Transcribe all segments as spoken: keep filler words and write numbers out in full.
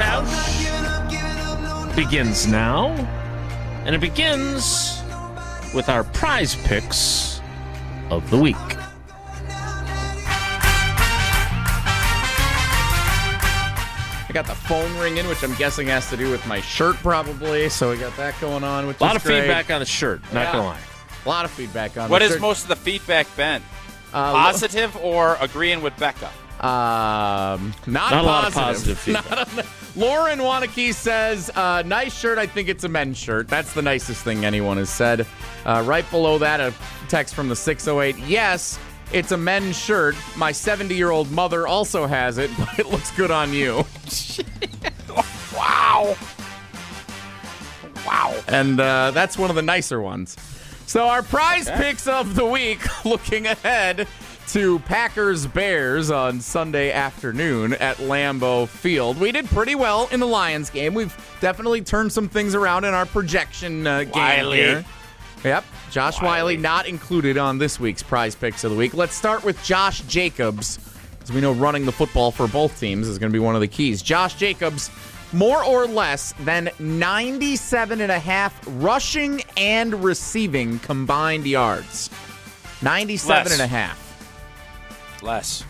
Tausch begins now, and it begins with our prize picks of the week. I got the phone ringing, which I'm guessing has to do with my shirt probably, so we got that going on. Which a lot is of great. feedback on the shirt, not yeah. gonna lie. A lot of feedback on what the has shirt. most of the feedback been? Uh, Positive or agreeing with Becca? Um, not, Not a positive. lot of positive feedback. Not a- Lauren Wanakee says, uh, nice shirt. I think it's a men's shirt. That's the nicest thing anyone has said. Uh, right below that, a text from the six oh eight. Yes, it's a men's shirt. My seventy-year-old mother also has it, but it looks good on you. Wow. Wow. And uh, that's one of the nicer ones. So our prize Okay. picks of the week, looking ahead to Packers-Bears on Sunday afternoon at Lambeau Field. We did pretty well in the Lions game. We've definitely turned some things around in our projection uh, game Wiley. here. Yep, Josh Wiley. Wiley not included on this week's prize picks of the week. Let's start with Josh Jacobs, because we know running the football for both teams is going to be one of the keys. Josh Jacobs, more or less than ninety-seven and a half rushing and receiving combined yards. ninety-seven Less. and a half. Less.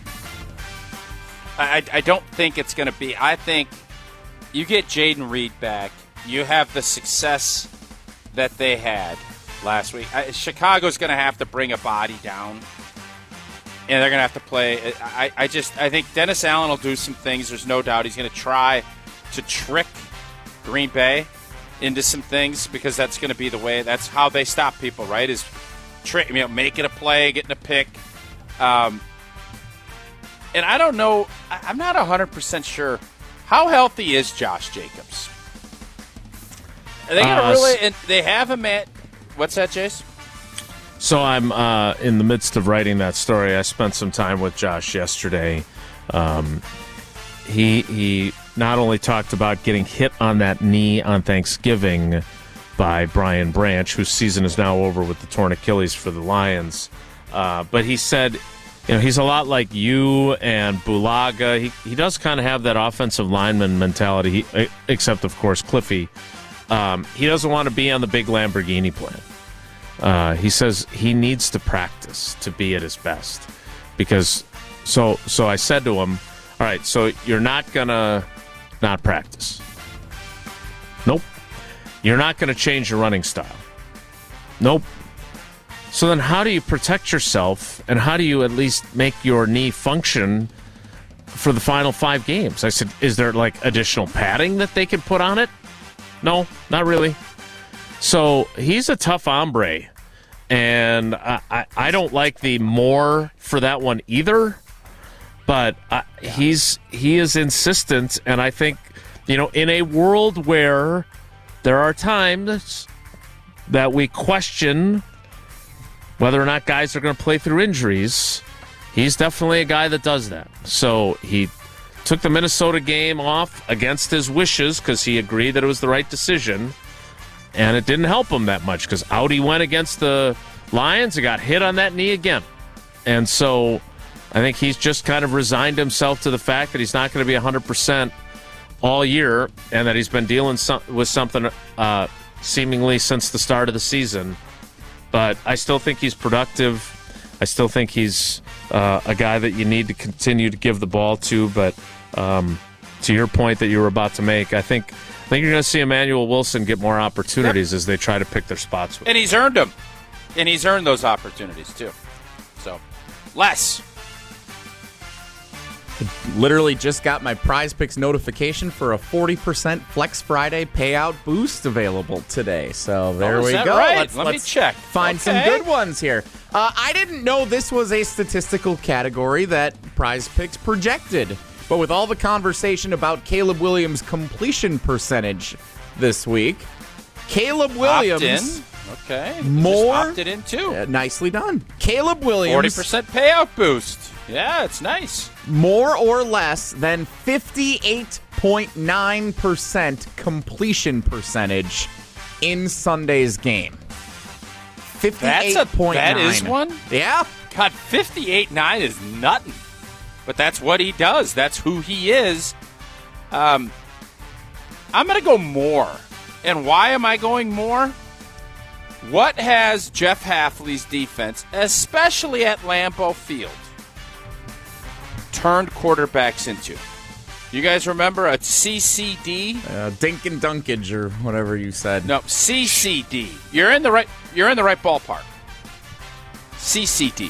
I, I, I don't think it's going to be. I think you get Jaden Reed back. You have the success that they had last week. I, Chicago's going to have to bring a body down, and they're going to have to play. I, I just I think Dennis Allen will do some things. There's no doubt he's going to try to trick Green Bay into some things, because that's going to be the way. That's how they stop people, right? Is trick, you know, making a play, getting a pick. Um, and I don't know. I, I'm not one hundred percent sure. How healthy is Josh Jacobs? Are they going to Uh, really? And they have him at. What's that, Jace? So I'm uh, in the midst of writing that story. I spent some time with Josh yesterday. Um, he he not only talked about getting hit on that knee on Thanksgiving by Brian Branch, whose season is now over with the torn Achilles for the Lions, uh, but he said, you know, he's a lot like you and Bulaga. He he does kind of have that offensive lineman mentality, he, except of course Cliffy. Um, he doesn't want to be on the big Lamborghini plan. Uh, he says he needs to practice to be at his best. Because, so so I said to him, all right, so you're not going to not practice. Nope. You're not going to change your running style. Nope. So then how do you protect yourself, and how do you at least make your knee function for the final five games? I said, is there like additional padding that they can put on it? No, not really. So he's a tough hombre, and I, I, I don't like the more for that one either. But I, he's he is insistent, and I think, you know, in a world where there are times that we question whether or not guys are going to play through injuries, he's definitely a guy that does that. So he took the Minnesota game off against his wishes because he agreed that it was the right decision. And it didn't help him that much, because out he went against the Lions and got hit on that knee again. And so I think he's just kind of resigned himself to the fact that he's not going to be one hundred percent all year, and that he's been dealing some, with something uh, seemingly since the start of the season. But I still think he's productive. I still think he's uh, a guy that you need to continue to give the ball to. But um, to your point that you were about to make, I think I think you're going to see Emmanuel Wilson get more opportunities as they try to pick their spots with And him. he's earned them. And he's earned those opportunities, too. So, less. Literally just got my prize picks notification for a forty percent Flex Friday payout boost available today. So there Oh, is we that go. right? Let's, Let me let's check. Find some Okay. good ones here. Uh, I didn't know this was a statistical category that prize picks projected. But with all the conversation about Caleb Williams' completion percentage this week, Caleb Williams... Opt in. Okay. You More- just opted in, too. Uh, nicely done. Caleb Williams... forty percent payout boost. Yeah, it's nice. more or less than fifty-eight point nine percent completion percentage in Sunday's game. That's a, fifty-eight point nine. that is one? Yeah. God, fifty-eight nine is nothing. But that's what he does. That's who he is. Um, I'm going to go more. And why am I going more? What has Jeff Hafley's defense, especially at Lambeau Field, turned quarterbacks into? You guys remember a C C D? Uh, Dink and Dunkage or whatever you said. No, C C D. You're in the right. You're in the right ballpark. C C D.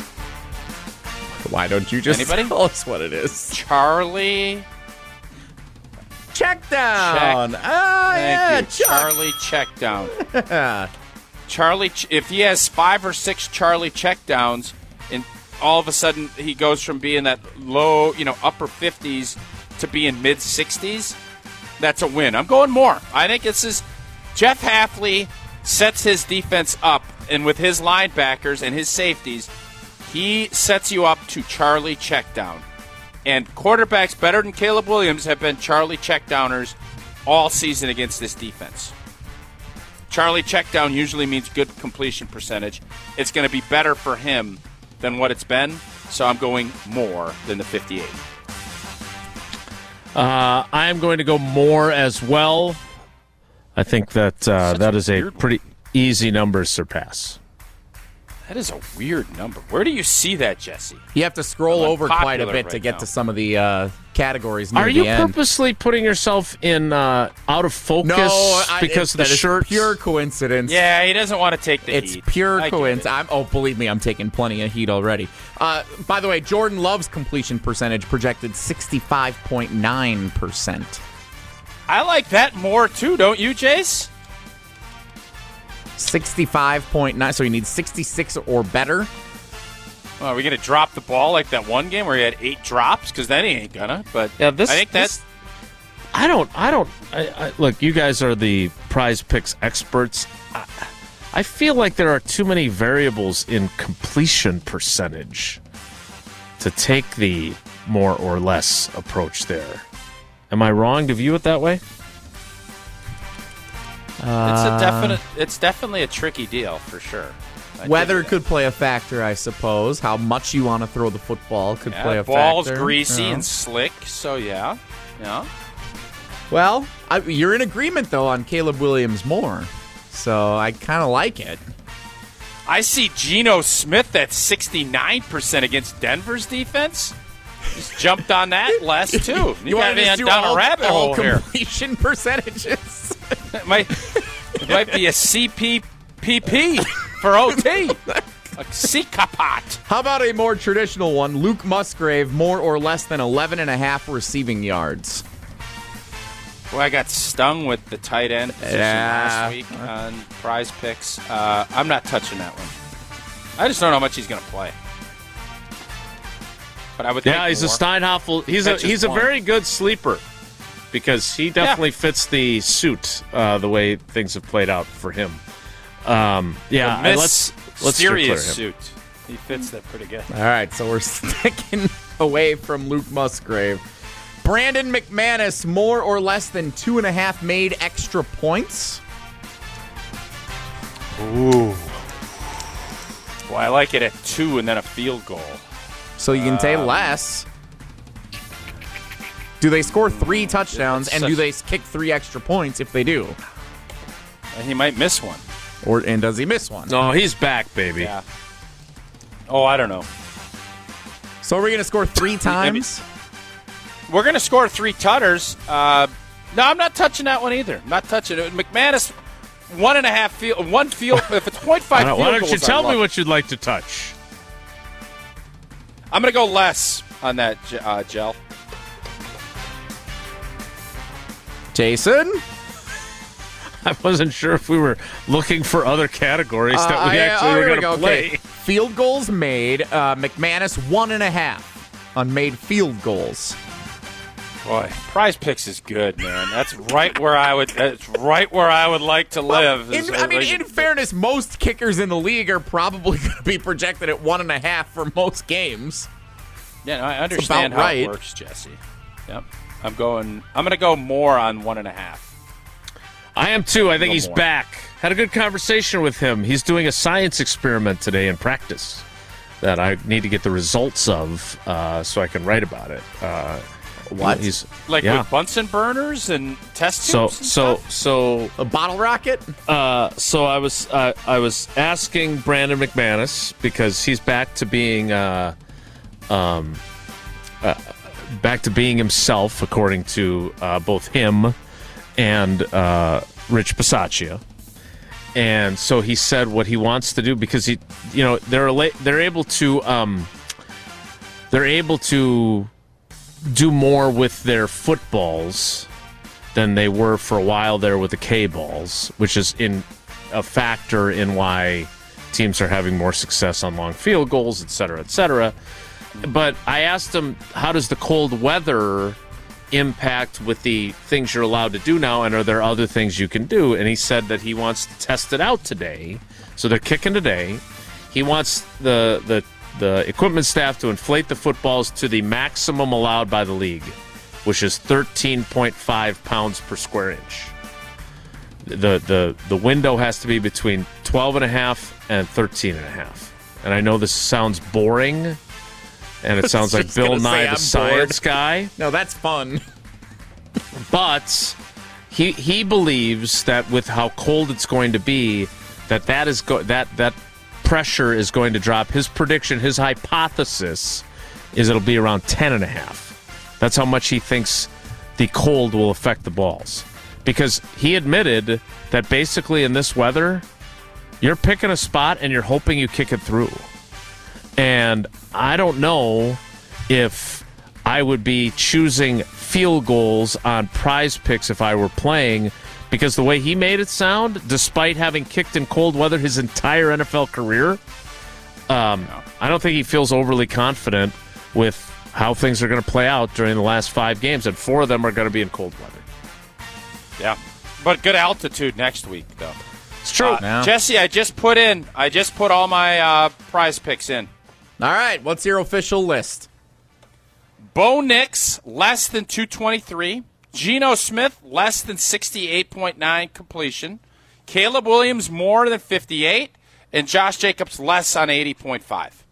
Why don't you just Anybody? tell us what it is? Charlie. Check down. Check. Ah, yeah, Thank you. Chuck. Charlie checkdown. Charlie, if he has five or six Charlie checkdowns, and all of a sudden he goes from being that low, you know, upper fifties to being mid sixties, that's a win. I'm going more. I think this is Jeff Hafley sets his defense up, and with his linebackers and his safeties, he sets you up to Charlie checkdown. And quarterbacks better than Caleb Williams have been Charlie checkdowners all season against this defense. Charlie checkdown usually means good completion percentage. It's going to be better for him than what it's been, so I'm going more than the fifty-eight. Uh, I'm going to go more as well. I think that uh, that is a pretty easy number to surpass. That is a weird number. Where do you see that, Jesse? You have to scroll I'm over quite a unpopular bit to right get now. to some of the uh, categories near Are the you end. purposely putting yourself in uh, out of focus No, I, because it's, of the that is shirt? pure coincidence. Yeah, he doesn't want to take the It's heat. pure I get coincidence. it. I'm, oh, believe me, I'm taking plenty of heat already. Uh, by the way, Jordan Love's completion percentage projected sixty-five point nine percent. I like that more, too, don't you, Jace? sixty-five point nine, so you need sixty-six or better. Well, are we going to drop the ball like that one game where he had eight drops? Because then he ain't gonna. But Yeah, this- I think that's... this- I don't. I don't. I, I, look, you guys are the Prize Picks experts. I, I feel like there are too many variables in completion percentage to take the more or less approach there. Am I wrong to view it that way? It's a definite. It's definitely a tricky deal for sure. I Weather dig that. could play a factor, I suppose. How much you want to throw the football could Yeah, play a ball's factor. greasy Yeah. and slick, so yeah, yeah. Well, I, you're in agreement, though, on Caleb Williams more. So I kind of like it. I see Geno Smith at sixty-nine percent against Denver's defense. Just jumped on that less too. You, got wanted to me do down all- a rabbit all hole here. completion percentages. It might, it might be a C P P P for O T. A C kapot. How about a more traditional one? Luke Musgrave, more or less than eleven and a half receiving yards. Well, I got stung with the tight end position Yeah. last week on Prize Picks. Uh, I'm not touching that one. I just don't know how much he's going to play. But I would Yeah, think he's more. a Steinhoffel. He's a That's just he's a one. very good sleeper because he definitely fits the suit uh, the way things have played out for him. Um, yeah, The and let's let's steer clear mysterious of him. suit. He fits that pretty good. All right, so we're sticking away from Luke Musgrave. Brandon McManus, more or less than two and a half made extra points. Ooh. Well, I like it at two and then a field goal. So you can say Um, less. Do they score three touchdowns, It's and do such- they kick three extra points if they do? And he might miss one. Or and does he miss one? No, he's back, baby. Yeah. Oh, I don't know. So are we going to score three times? We're going to score three tutters. Uh, no, I'm not touching that one either. I'm not touching it. McManus, one and a half field, one field. If it's point five Why don't, field why don't goals, you I tell love me it. what you'd like to touch? I'm going to go less on that uh, gel. Jason? I wasn't sure if we were looking for other categories that we Uh, actually oh, were here going we to go. play. Okay. Field goals made. Uh, McManus, one and a half on made field goals. Boy, Prize Picks is good, man. That's right where I would. That's right where I would like to live. is In, I mean, like- in fairness, most kickers in the league are probably going to be projected at one and a half for most games. yeah, no, I understand about how right. it works, Jesse. Yep, I'm going. I'm going to go more on one and a half. I am too. I think No he's more. back. Had a good conversation with him. He's doing a science experiment today in practice that I need to get the results of uh, so I can write about it. Uh, What? He's Like yeah. with Bunsen burners and test So tubes and so stuff? so A bottle rocket? uh, so I was uh, I was asking Brandon McManus because he's back to being uh, um, uh, back to being himself, according to uh, both him and uh, Rich Bisaccia. And so he said what he wants to do because he, you know, they're they're able to um, they're able to do more with their footballs than they were for a while there with the K balls, which is in a factor in why teams are having more success on long field goals, et cetera, et cetera. But I asked him, how does the cold weather impact with the things you're allowed to do now, and are there other things you can do? And he said that he wants to test it out today. So they're kicking today. He wants the the the equipment staff to inflate the footballs to the maximum allowed by the league, which is thirteen point five pounds per square inch. The the the window has to be between twelve and a half and thirteen and a half. And I know this sounds boring, and it sounds like Just Bill gonna say Nye I'm the Science bored. Guy. No, that's fun. But he he believes that with how cold it's going to be, that that is go- that that pressure is going to drop. His prediction, his hypothesis, is it'll be around ten and a half. That's how much he thinks the cold will affect the balls. Because he admitted that basically in this weather, you're picking a spot and you're hoping you kick it through. And I don't know if I would be choosing field goals on Prize Picks if I were playing, because the way he made it sound, despite having kicked in cold weather his entire N F L career, um, I don't think he feels overly confident with how things are going to play out during the last five games, and four of them are going to be in cold weather. Yeah. But good altitude next week, though. It's true. Uh, Yeah. Jesse, I just put in, I just put all my uh, Prize Picks in. All right, what's your official list? Bo Nix, less than two twenty-three. Geno Smith, less than sixty-eight point nine completion. Caleb Williams, more than fifty-eight. And Josh Jacobs, less on eighty point five.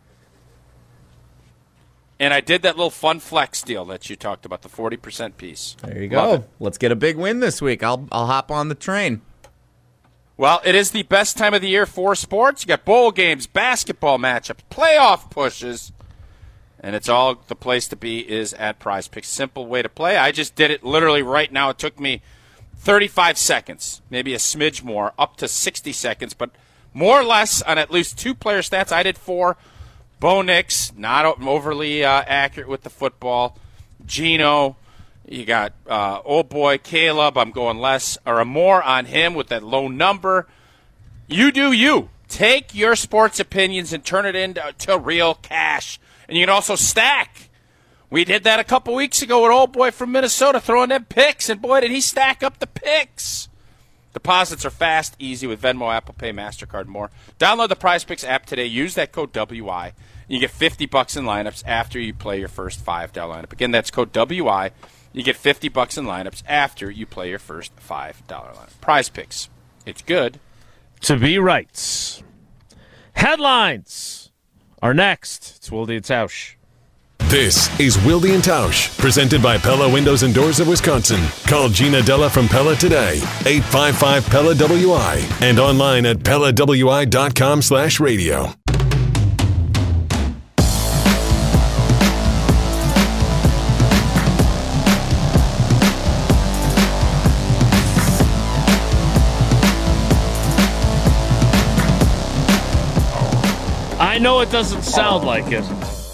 And I did that little fun flex deal that you talked about, the forty percent piece. There you Love go. it. Let's get a big win this week. I'll I'll hop on the train. Well, it is the best time of the year for sports. You got bowl games, basketball matchups, playoff pushes. And it's all the place to be is at Prize Picks. Simple way to play. I just did it literally right now. It took me thirty-five seconds, maybe a smidge more, up to sixty seconds, but more or less on at least two player stats. I did four. Bo Nix, not overly uh, accurate with the football. Geno, you got uh, old boy Caleb. I'm going less or a more on him with that low number. You do you. Take your sports opinions and turn it into to real cash. And you can also stack. We did that a couple weeks ago with old boy from Minnesota throwing them picks, and boy, did he stack up the picks. Deposits are fast, easy with Venmo, Apple Pay, MasterCard, more. Download the Prize Picks app today. Use that code W I. And you get fifty bucks in lineups after you play your first five dollar lineup. Again, that's code W I. You get fifty bucks in lineups after you play your first five dollar lineup. Prize Picks. It's good. To be right. Headlines are next. It's Wilde and Tausch. This is Wilde and Tausch, presented by Pella Windows and Doors of Wisconsin. Call Gina Della from Pella today, eight five five Pella W I, and online at Pella W I dot com slash radio. I know it doesn't sound like it.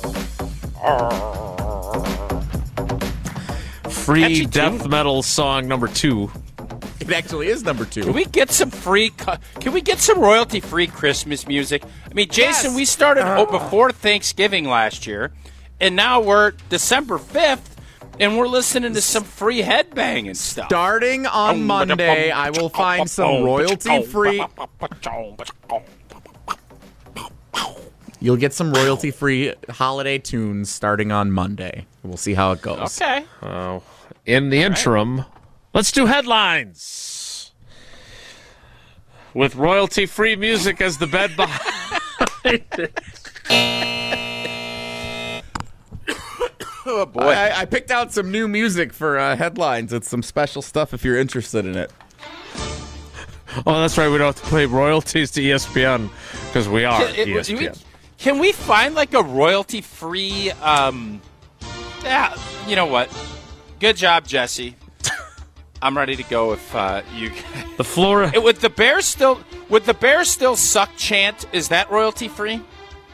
Free Catchy death tune. metal song number two. It actually is number two. Can we get some free? co- Can we get some royalty-free Christmas music? I mean, Jason, Yes. we started oh, before Thanksgiving last year, and now we're December fifth, and we're listening to some free headbanging stuff. Starting on Monday, I will find some royalty-free. You'll get some royalty-free holiday tunes starting on Monday. We'll see how it goes. Okay. Oh, in the interim, let's do headlines with royalty-free music as the bed behind it. Oh, boy. I, I picked out some new music for uh, headlines. It's some special stuff if you're interested in it. Oh, that's right. We don't have to pay royalties to E S P N because we are Can, it- E S P N. we- can we find like a royalty-free? Um, yeah, you know what? Good job, Jesse. I'm ready to go. If uh, you, The Florida. it, would the Bears still would the Bears still suck chant? Is that royalty-free?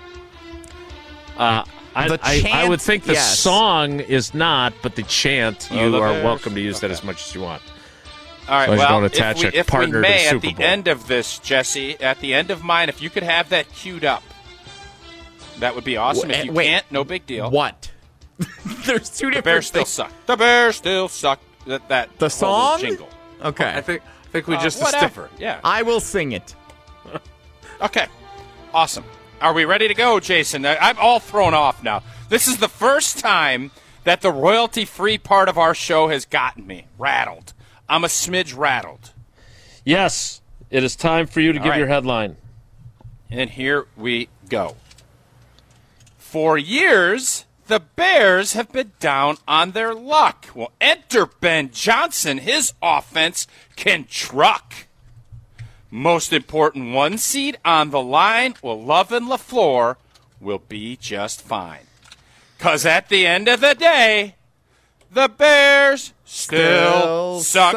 Uh, I, The I, I would chant, think the yes. song is not, but the chant, you Oh, the are Bears. welcome to use that Okay. as much as you want. All right. As long as you well, don't attach if we, a if we partner to may, the at Super the Bowl. end of this, Jesse, at the end of mine, if you could have that queued up, that would be awesome. If you Wait. can't, no big deal. What? There's two The different Bears still things. suck. The Bears still suck. That that The whole little song? jingle. Okay. I think I think we Uh, just whatever. Yeah. I will sing it. Okay. Awesome. Are we ready to go, Jason? I- I'm all thrown off now. This is the first time that the royalty-free part of our show has gotten me rattled. I'm a smidge rattled. Yes, it is time for you to All give right. your headline. And here we go. For years, the Bears have been down on their luck. Well, enter Ben Johnson. His offense can truck. Most important one seed on the line. Well, Love and LaFleur will be just fine. Because at the end of the day, the Bears still, suck.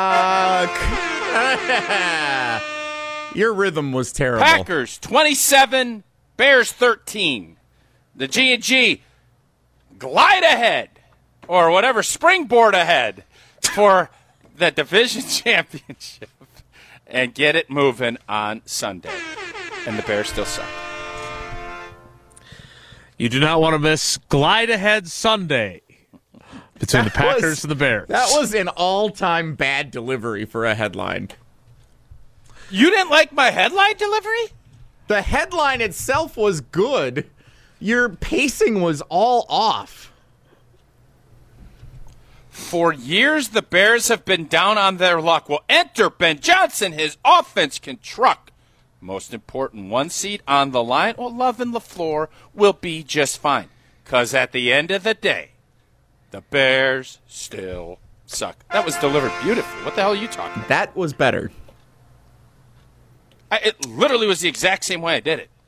suck. Your rhythm was terrible. Packers twenty-seven, Bears thirteen. The G and G glide ahead, or whatever, springboard ahead for the division championship and get it moving on Sunday. And the Bears still suck. You do not want to miss Glide Ahead Sunday between the That Packers was- and the Bears. That was an all-time bad delivery for a headline. You didn't like my headline delivery? The headline itself was good. Your pacing was all off. For years, the Bears have been down on their luck. Well, enter Ben Johnson. His offense can truck. Most important, one seed on the line. Well, Love and LaFleur will be just fine. Because at the end of the day, the Bears still suck. That was delivered beautifully. What the hell are you talking about? That was better. I, it literally was the exact same way I did it.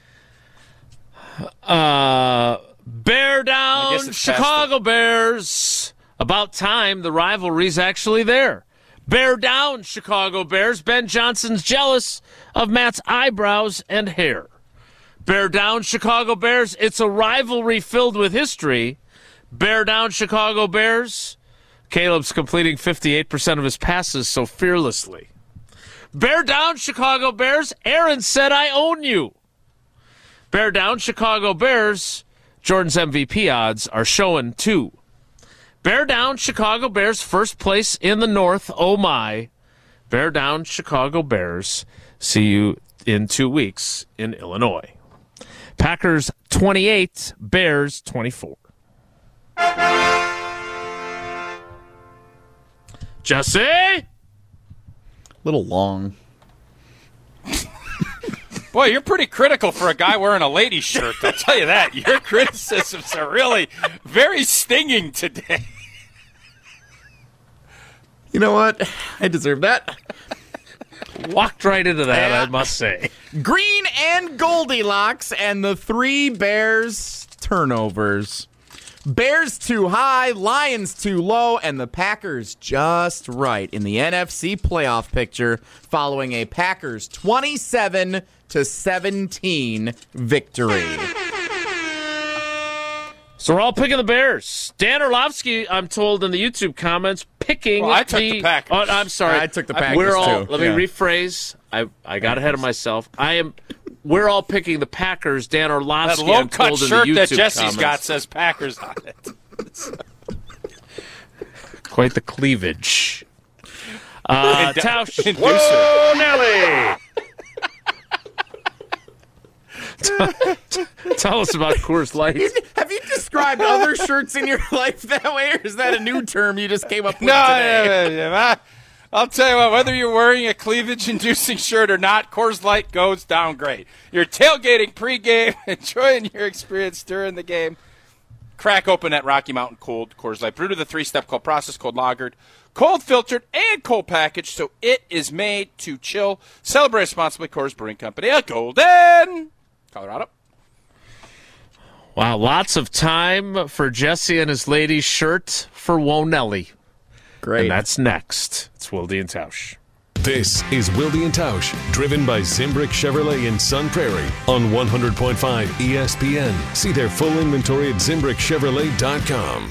Uh, Bear I down, guess it's Chicago Bears. About time the rivalry's actually there. Bear down, Chicago Bears. Ben Johnson's jealous of Matt's eyebrows and hair. Bear down, Chicago Bears. It's a rivalry filled with history. Bear down, Chicago Bears. Caleb's completing fifty-eight percent of his passes so fearlessly. Bear down, Chicago Bears. Aaron said, I own you. Bear down, Chicago Bears. Jordan's M V P odds are showing two. Bear down, Chicago Bears. First place in the North. Oh, my. Bear down, Chicago Bears. See you in two weeks in Illinois. Packers twenty-eight, Bears twenty-four. Jesse? Little long. Boy, you're pretty critical for a guy wearing a lady shirt. I'll tell you that. Your criticisms are really very stinging today. You know what? I deserve that. Walked right into that, Yeah. I must say. Green and Goldilocks and the three Bears turnovers. Bears too high, Lions too low, and the Packers just right in the N F C playoff picture following a Packers twenty-seven to seventeen victory. So we're all picking the Bears. Dan Orlovsky, I'm told in the YouTube comments, picking Well, I took the Packers. Oh, I'm sorry. I took the Packers, We're all. too. Let Yeah. me rephrase. I I got ahead of myself. I am. We're all picking the Packers. Dan That Orlovsky, low I'm cut told in the shirt YouTube that Jesse's comments. got says Packers on it. Quite the cleavage. Uh, Tausch. Inducer. Whoa, Nelly! Tell us about Coors Light. Have you described other shirts in your life that way, or is that a new term you just came up with No, today? no, no, no. I- I'll tell you what, whether you're wearing a cleavage-inducing shirt or not, Coors Light goes down great. You're tailgating pregame, enjoying your experience during the game. Crack open that Rocky Mountain Cold Coors Light, brewed with a three-step cold process, cold lagered, cold filtered, and cold packaged, so it is made to chill. Celebrate responsibly. Coors Brewing Company, a Golden, Colorado. Wow, lots of time for Jesse and his ladies' shirt for Wonelli. Great. And that's next. It's Wilde and Tausch. This is Wilde and Tausch, driven by Zimbrick Chevrolet in Sun Prairie on one hundred point five E S P N. See their full inventory at zimbrick chevrolet dot com.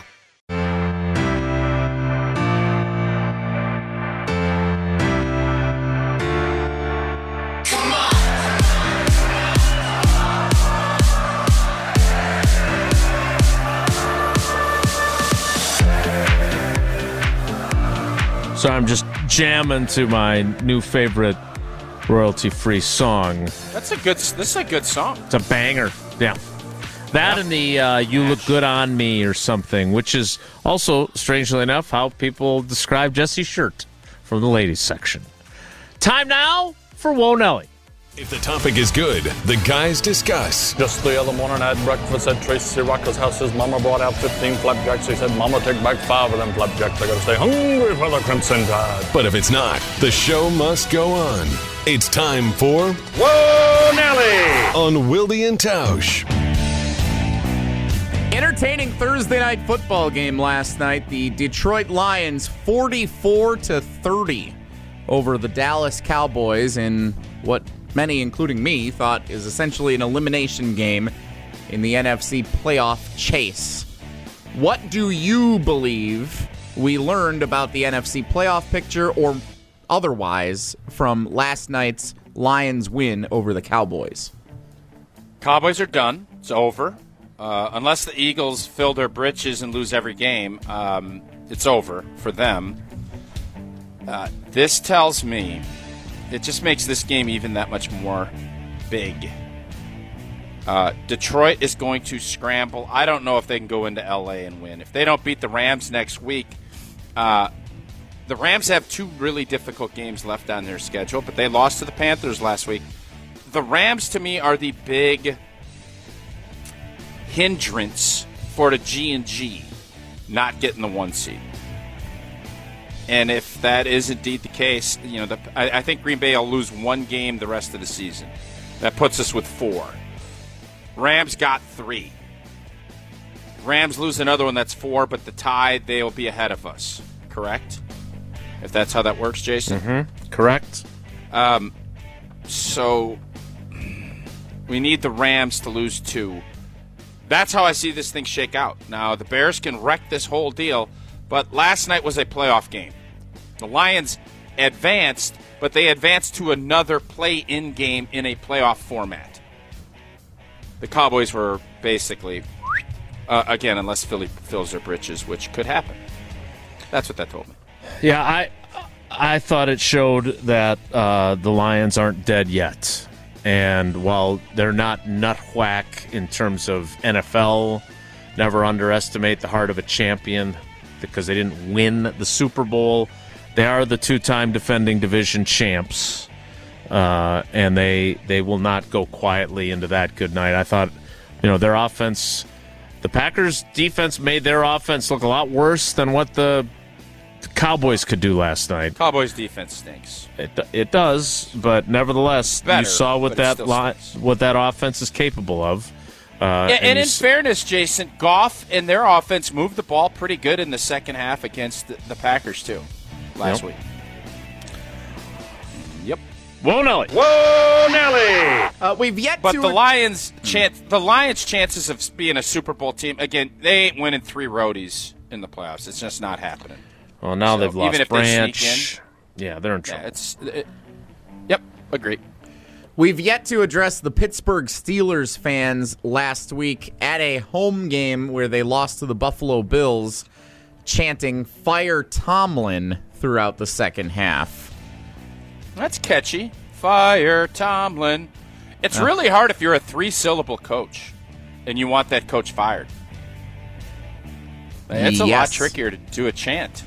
So I'm just jamming to my new favorite royalty-free song. That's a good. This is a good song. It's a banger. Yeah. That Yeah. and the uh, You Look Good on Me or something, which is also, strangely enough, how people describe Jesse's shirt from the ladies section. Time now for Wonelli. If the topic is good, the guys discuss. Just the other morning I had breakfast at Tracy Rocker's house. His mama brought out fifteen flapjacks. He said, Mama, take back five of them flapjacks. I gotta stay hungry for the Crimson Tide. But if it's not, the show must go on. It's time for Whoa, Nelly! On Wilde and Tausch. Entertaining Thursday night football game last night. The Detroit Lions forty-four to thirty over the Dallas Cowboys in what many, including me, thought is essentially an elimination game in the N F C playoff chase. What do you believe we learned about the N F C playoff picture or otherwise from last night's Lions win over the Cowboys? Cowboys are done. It's over. Uh, unless the Eagles fill their britches and lose every game, um, it's over for them. Uh, this tells me, it just makes this game even that much more big. Uh, Detroit is going to scramble. I don't know if they can go into L A and win. If they don't beat the Rams next week, uh, the Rams have two really difficult games left on their schedule, but they lost to the Panthers last week. The Rams, to me, are the big hindrance for the G and G not getting the one seed. And if that is indeed the case, you know, the, I, I think Green Bay will lose one game the rest of the season. That puts us with four. Rams got three. Rams lose another one, that's four, but the tie, they'll be ahead of us. Correct? If that's how that works, Jason? Mm-hmm. Correct. Um, so we need the Rams to lose two. That's how I see this thing shake out. Now, the Bears can wreck this whole deal, but last night was a playoff game. The Lions advanced, but they advanced to another play-in game in a playoff format. The Cowboys were basically, uh, again, unless Philly fills their britches, which could happen. That's what that told me. Yeah, I I thought it showed that uh, the Lions aren't dead yet. And while they're not nut whack in terms of N F L, never underestimate the heart of a champion because they didn't win the Super Bowl. They are the two-time defending division champs, uh, and they they will not go quietly into that good night. I thought, you know, their offense, the Packers' defense made their offense look a lot worse than what the Cowboys could do last night. Cowboys' defense stinks. It it does, but nevertheless, Better, you saw what but it that still li- stinks. what that offense is capable of. Uh, and, and you in s- fairness, Jason, Goff and their offense moved the ball pretty good in the second half against the, the Packers, too, last Yep. week. Yep. Whoa, Nelly. Whoa, Nelly! Uh, we've yet But to the Lions' chance, the Lions' chances of being a Super Bowl team, again, they ain't winning three roadies in the playoffs. It's just not happening. Well, now So they've lost even if they Branch. sneak Yeah, they're in trouble. Yeah, it's. It, yep, agree. We've yet to address the Pittsburgh Steelers fans last week at a home game where they lost to the Buffalo Bills, chanting "Fire Tomlin" throughout the second half. That's catchy. Fire Tomlin. It's really hard if you're a three-syllable coach and you want that coach fired. It's a lot Yes. trickier to do a chant.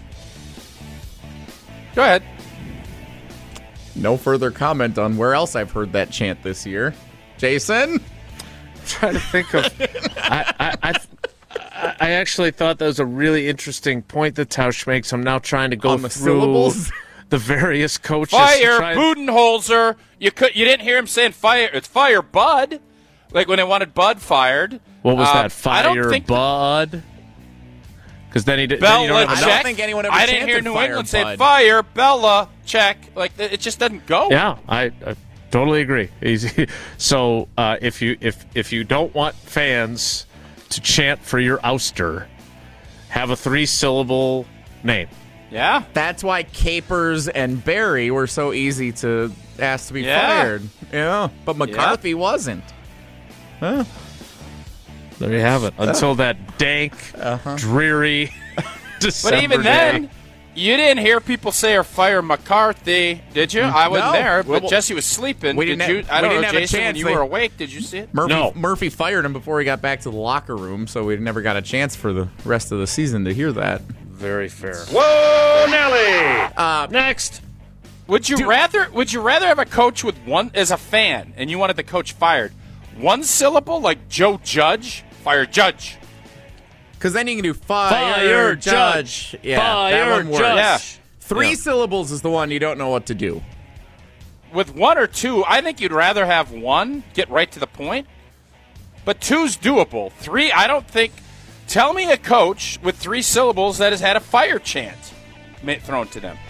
Go ahead. No further comment on where else I've heard that chant this year. Jason? trying to think of. I, I, I, I actually thought that was a really interesting point that Tausch makes. I'm now trying to go On the through syllables? the various coaches. to Fire try and- Budenholzer. You could you didn't hear him saying fire. It's fire Bud. Like when they wanted Bud fired. What was Uh, that? I Fire don't think Bud? Because then he did. Then you don't have Belichick. enough- I don't think anyone ever I didn't hear chanted New fire England say Bud. fire Bella check. Like it just doesn't go. Yeah, I, I totally agree. He's- so uh, if you if if you don't want fans to chant for your ouster, have a three syllable name. Yeah. That's why Capers and Barry were so easy to ask to be Yeah. fired. Yeah, but McCarthy wasn't. There you have it. Until that dank, dreary December But even day. then, you didn't hear people say or fire McCarthy, did you? I wasn't No. there, but Well, Jesse was sleeping. we Did didn't you? have- I we don't didn't know, have a Jason. When chance. you They- were awake, did you see it? Murphy, No. Murphy fired him before he got back to the locker room, so we never got a chance for the rest of the season to hear that. Very fair. Whoa, Nelly! Uh, next. Would you rather? Would you rather have a coach with one as a fan, and you wanted the coach fired? One syllable, like Joe Judge, fire Judge. Because then you can do fire, Fire judge. Judge. Yeah, Fire that one works. Judge. Yeah. Three Yeah. syllables is the one you don't know what to do. With one or two, I think you'd rather have one, get right to the point. But two's doable. Three, I don't think. Tell me a coach with three syllables that has had a fire chant ma- thrown to them.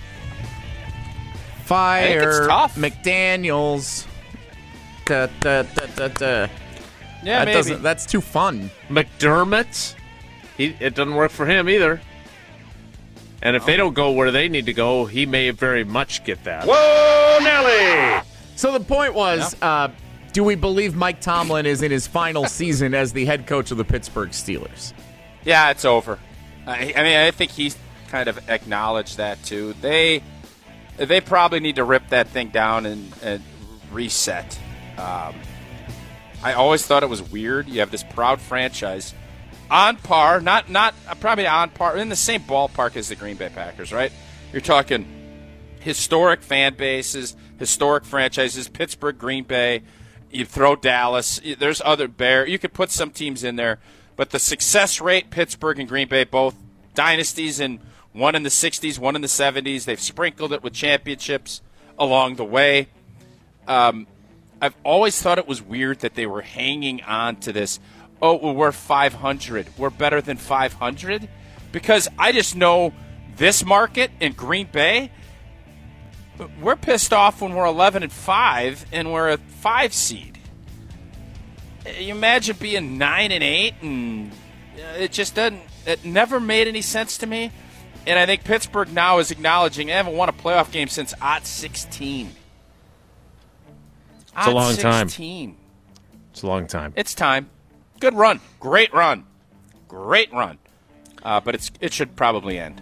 Fire, think it's tough. McDaniels. Da, da, da, da, da. Yeah, that maybe. doesn't. That's too fun. McDermott. He, it doesn't work for him either. And if they don't go where they need to go, he may very much get that. Whoa, Nelly! So the point was, uh, do we believe Mike Tomlin is in his final season as the head coach of the Pittsburgh Steelers? Yeah, it's over. I, I mean, I think he's kind of acknowledged that too. They they probably need to rip that thing down and, and reset. Um, I always thought it was weird. You have this proud franchise on par, not not probably on par, in the same ballpark as the Green Bay Packers, right? You're talking historic fan bases, historic franchises, Pittsburgh, Green Bay. You throw Dallas. There's other Bear. You could put some teams in there, but the success rate, Pittsburgh and Green Bay, both dynasties, and one in the sixties, one in the seventies. They've sprinkled it with championships along the way. Um, I've always thought it was weird that they were hanging on to this. Oh, well, we're five hundred. We're better than five hundred? Because I just know this market in Green Bay, we're pissed off when we're eleven and five and we're a five seed. You imagine being nine and eight, and it just doesn't. It never made any sense to me. And I think Pittsburgh now is acknowledging they haven't won a playoff game since oh sixteen. It's a long time. sixteen. It's a long time. It's time. Good run. Great run. Great run. Uh, but it's it should probably end.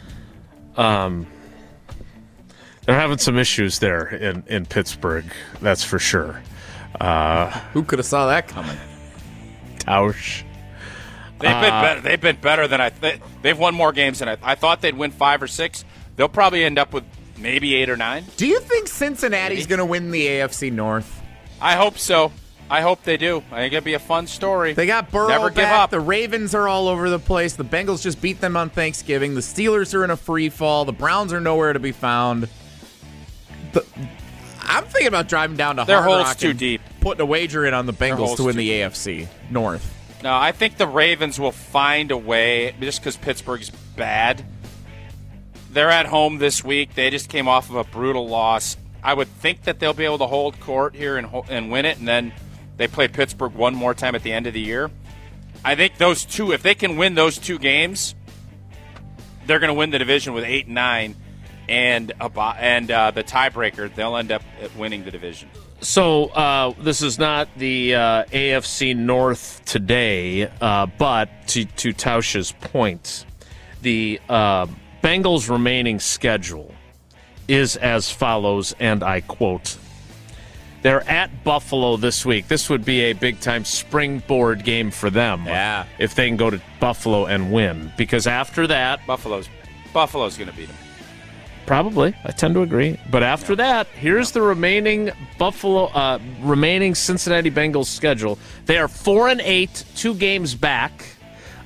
Um, they're having some issues there in, in Pittsburgh, that's for sure. Uh, Who could have saw that coming? Tausch. They've been Uh, better. They've been better than I. Th- they've won more games than I. I thought they'd win five or six. They'll probably end up with maybe eight or nine. Do you think Cincinnati's Maybe. going to win the A F C North? I hope so. I hope they do. I think it'll be a fun story. They got Burrow Never back. give up. The Ravens are all over the place. The Bengals just beat them on Thanksgiving. The Steelers are in a free fall. The Browns are nowhere to be found. The, I'm thinking about driving down to Their Hard hole's Rock too and deep. putting a wager in on the Bengals hole's to win too the deep. A F C North. No, I think the Ravens will find a way, just because Pittsburgh's bad. They're at home this week. They just came off of a brutal loss. I would think that they'll be able to hold court here and ho- and win it, and then they play Pittsburgh one more time at the end of the year. I think those two, if they can win those two games, they're going to win the division with eight and nine, and a bo- and uh, the tiebreaker, they'll end up winning the division. So uh, this is not the uh, A F C North today, uh, but to, to Tausch's point, the uh, Bengals' remaining schedule is as follows, and I quote, they're at Buffalo this week. This would be a big-time springboard game for them Yeah. if they can go to Buffalo and win, because after that, Buffalo's Buffalo's going to beat them. probably. I tend to agree. But after that, here's the remaining Buffalo, uh, remaining Cincinnati Bengals schedule. They are four and eight, two games back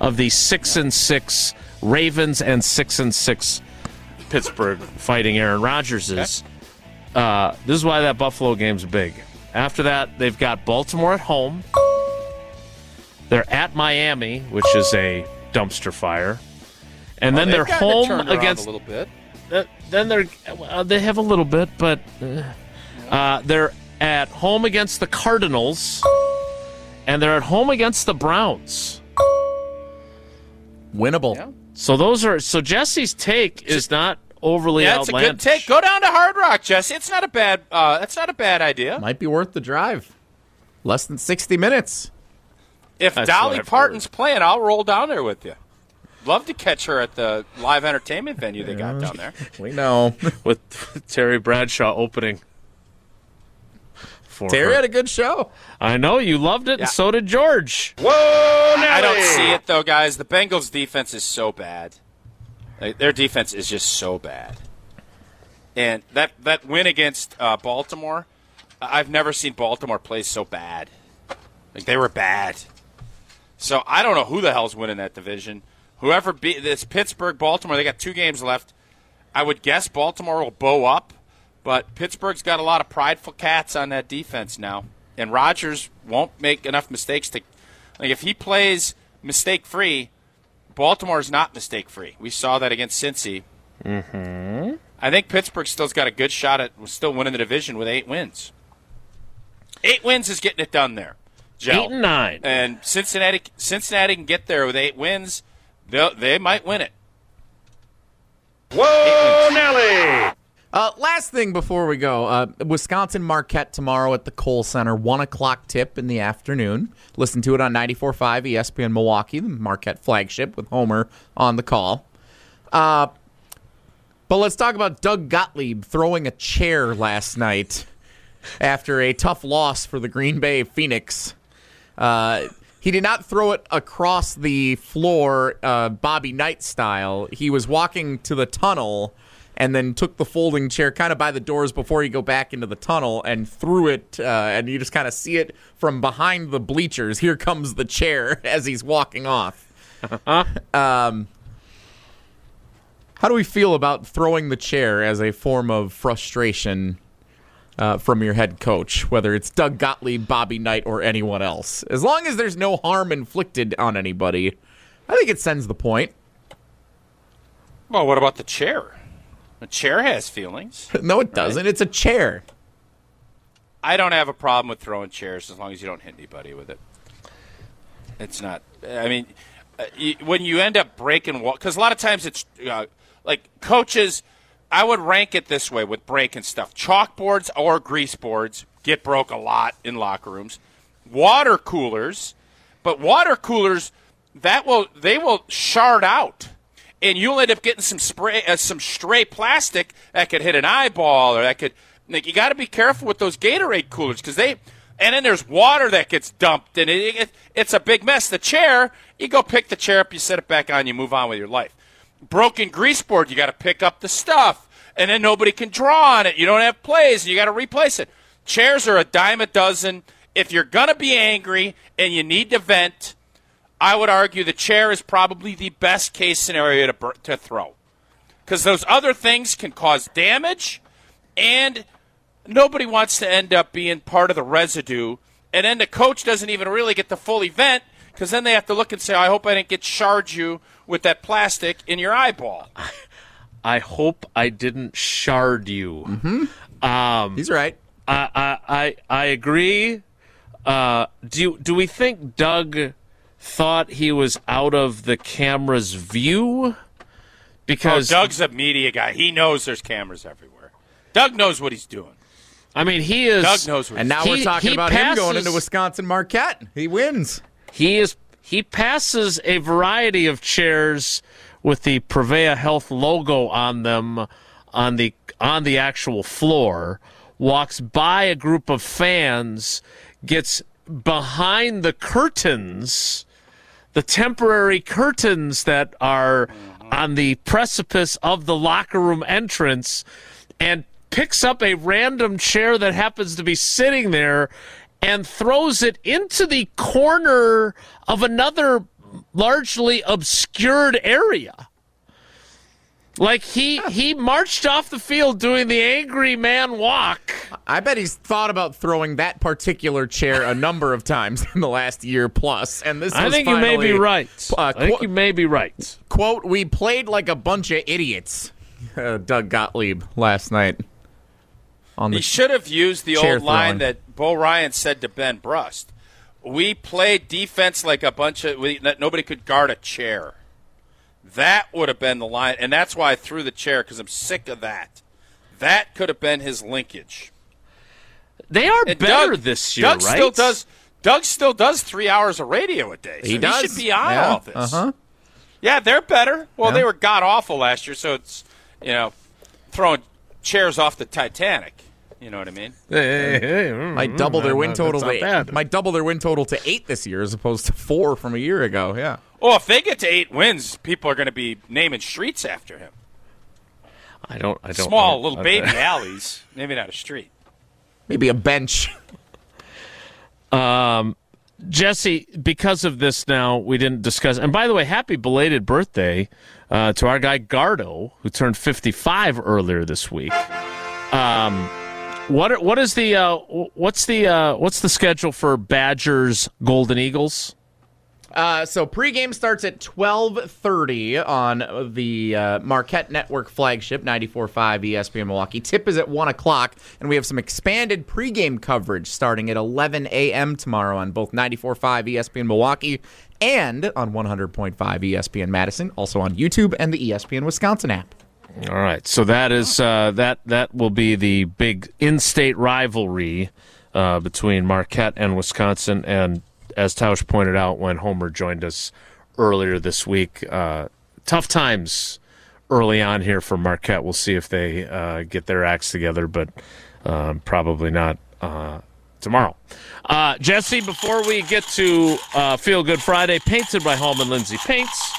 of the six and six Ravens and six and six Pittsburgh Fighting Aaron Rodgerses. Uh, this is why that Buffalo game's big. After that, they've got Baltimore at home. They're at Miami, which is a dumpster fire, and then oh, they're home a against. little bit. Uh, then they're uh, they have a little bit, but uh, uh, they're at home against the Cardinals, and they're at home against the Browns. Winnable. Yeah. So those are so Jesse's take is not overly Yeah, it's a outlandish. good take. Go down to Hard Rock, Jesse. It's not a bad. Uh, that's not a bad idea. Might be worth the drive. Less than sixty minutes. If That's Dolly what I've Parton's heard. playing, I'll roll down there with you. Love to catch her at the live entertainment venue they got down there. We know. with Terry Bradshaw opening. For Terry her. had a good show. I know you loved it, Yeah. and so did George. I don't see it though, guys. The Bengals' defense is so bad. Like, their defense is just so bad. And that that win against uh, Baltimore, I've never seen Baltimore play so bad. Like they were bad. So I don't know who the hell's winning that division. Whoever beat this Pittsburgh, Baltimore, they got two games left. I would guess Baltimore will bow up, but Pittsburgh's got a lot of prideful cats on that defense now. And Rodgers won't make enough mistakes to like if he plays mistake-free, Baltimore's not mistake-free. We saw that against Cincy. Mm-hmm. I think Pittsburgh still's got a good shot at still winning the division with eight wins. Eight wins is getting it done there. Joe. Eight and nine. And Cincinnati Cincinnati can get there with eight wins. They they might win it. Whoa, Nelly! Uh, last thing before we go, uh, Wisconsin Marquette tomorrow at the Kohl Center, one o'clock tip in the afternoon. Listen to it on ninety-four point five E S P N Milwaukee, the Marquette flagship with Homer on the call. Uh, but let's talk about Doug Gottlieb throwing a chair last night after a tough loss for the Green Bay Phoenix. Uh, he did not throw it across the floor uh, Bobby Knight style. He was walking to the tunnel and then took the folding chair kind of by the doors before you go back into the tunnel and threw it, uh, and you just kind of see it from behind the bleachers. Here comes the chair as he's walking off. um, how do we feel about throwing the chair as a form of frustration uh, from your head coach, whether it's Doug Gottlieb, Bobby Knight, or anyone else? As long as there's no harm inflicted on anybody, I think it sends the point. Well, what about the chair? The chair has feelings. No, it doesn't. Right? It's a chair. I don't have a problem with throwing chairs as long as you don't hit anybody with it. It's not. I mean, uh, you, when you end up breaking wall, because a lot of times it's uh, like coaches. I would rank it this way with breaking stuff: chalkboards or grease boards get broke a lot in locker rooms. Water coolers, but water coolers that will they will shard out. And you'll end up getting some spray, uh, some stray plastic that could hit an eyeball, or that could. Like, you got to be careful with those Gatorade coolers because they. And then there's water that gets dumped, and it, it, it's a big mess. The chair, you go pick the chair up, you set it back on, you move on with your life. Broken grease board, you got to pick up the stuff, and then nobody can draw on it. You don't have plays, and you got to replace it. Chairs are a dime a dozen. If you're gonna be angry and you need to vent, I would argue the chair is probably the best case scenario to to throw, because those other things can cause damage, and nobody wants to end up being part of the residue. And then the coach doesn't even really get the full event, because then they have to look and say, "I hope I didn't get shard you with that plastic in your eyeball." I hope I didn't shard you. Mm-hmm. Um, He's right. I I I, I agree. Uh, do do we think Doug thought he was out of the camera's view? Because oh, Doug's a media guy. He knows there's cameras everywhere. Doug knows what he's doing. I mean, he is. Doug knows what And he's now doing. we're talking he about passes, him going into Wisconsin Marquette. He wins. He is. He passes a variety of chairs with the Prevea Health logo on them on the on the actual floor. Walks by a group of fans, gets behind the curtains, the temporary curtains that are on the precipice of the locker room entrance, and picks up a random chair that happens to be sitting there and throws it into the corner of another largely obscured area. Like, he, he marched off the field doing the angry man walk. I bet he's thought about throwing that particular chair a number of times in the last year plus. And this I was think finally, you may be right. Uh, I think qu- you may be right. Quote, we played like a bunch of idiots, uh, Doug Gottlieb last night. On the he should have used the chair old line throwing. that Bo Ryan said to Ben Brust. We played defense like a bunch of we, – that nobody could guard a chair. That would have been the line, and that's why I threw the chair, because I'm sick of that. That could have been his linkage. They are And better Doug, this year, Doug right? Still does, Doug still does three hours of radio a day. So He does. He should be on Yeah. all this. Uh-huh. Yeah, they're better. Well, Yeah. they were god-awful last year, so it's, you know, throwing chairs off the Titanic. You know what I mean? Hey, hey, mm, Might double their mm, win that's total not to eight, bad. might double their win total to eight this year as opposed to four from a year ago. Yeah. Well, if they get to eight wins, people are going to be naming streets after him. I don't. I don't. Small I- little I- baby alleys, maybe not a street. Maybe a bench. Jesse, because of this now, we didn't discuss. And by the way, happy belated birthday uh, to our guy Gardo, who turned fifty-five earlier this week. Um, what what is the uh, what's the uh, what's the schedule for Badgers Golden Eagles? Uh, so pregame starts at twelve thirty on the uh, Marquette Network flagship, ninety-four point five E S P N Milwaukee. Tip is at one o'clock, and we have some expanded pregame coverage starting at eleven a.m. tomorrow on both ninety-four point five E S P N Milwaukee and on one hundred point five E S P N Madison, also on YouTube and the E S P N Wisconsin app. All right, so that is uh, that that will be the big in-state rivalry uh, between Marquette and Wisconsin. And as Tausch pointed out when Homer joined us earlier this week, uh, tough times early on here for Marquette. We'll see if they uh, get their acts together, but um, probably not uh, tomorrow. Uh, Jesse, before we get to uh, Feel Good Friday, painted by Hallman Lindsay Paints.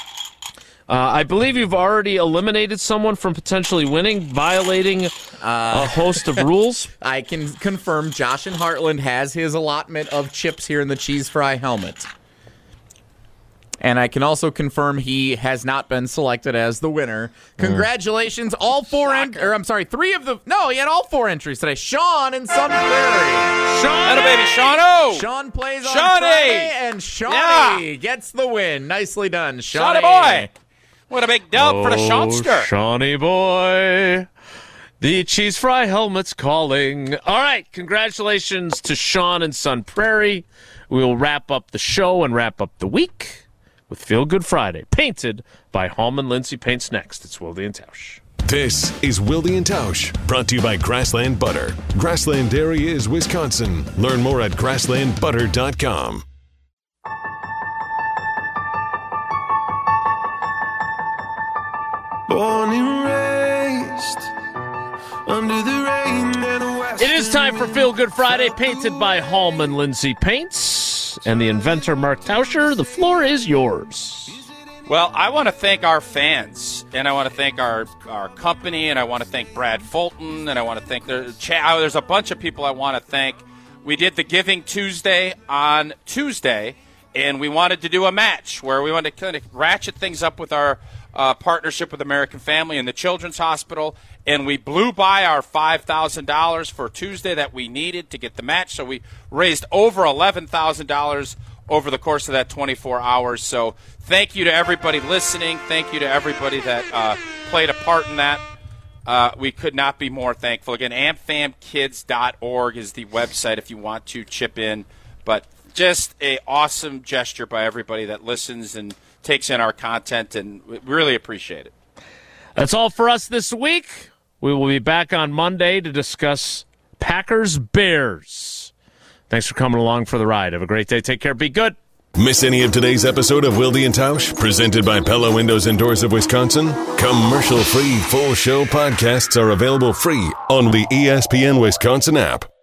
Uh, I believe you've already eliminated someone from potentially winning, violating uh, a host of rules. I can confirm Josh in Heartland has his allotment of chips here in the cheese fry helmet. And I can also confirm he has not been selected as the winner. Congratulations, all four, en- or I'm sorry, three of the, no, he had all four entries today. Sean in Sun Prairie. Sean, baby, Sean O. Sean plays on Shawnee. Friday, and Shawnee Yeah. gets the win. Nicely done, Shawnee. Shawnee boy. What a big dub for the Shawnster. Shawnee boy. The cheese fry helmet's calling. All right, congratulations to Sean and Sun Prairie. We will wrap up the show and wrap up the week with Feel Good Friday, painted by Hallman Lindsay Paints next. It's Wilde and Tausch. This is Wilde and Tausch, brought to you by Grassland Butter. Grassland Dairy is Wisconsin. Learn more at grassland butter dot com. Born and raised under the rain and the west. It is time for Feel Good Friday, painted by Hallman Lindsay Paints and the inventor Mark Tauscher. The floor is yours. Well, I want to thank our fans, and I want to thank our, our company, and I want to thank Brad Fulton, and I want to thank the chat. Oh, there's a bunch of people I want to thank. We did the Giving Tuesday on Tuesday, and we wanted to do a match where we wanted to kind of ratchet things up with our uh, partnership with American Family and the Children's Hospital, and we blew by our five thousand dollars for Tuesday that we needed to get the match, so we raised over eleven thousand dollars over the course of that twenty-four hours. So thank you to everybody listening. Thank you to everybody that uh, played a part in that. Uh, we could not be more thankful. Again, amfam kids dot org is the website if you want to chip in. But just a awesome gesture by everybody that listens and takes in our content, and we really appreciate it. That's all for us this week. We will be back on Monday to discuss Packers Bears. Thanks for coming along for the ride. Have a great day. Take care. Be good. Miss any of today's episode of Wilde and Tausch, presented by Pella Windows and Doors of Wisconsin? Commercial-free full show podcasts are available free on the E S P N Wisconsin app.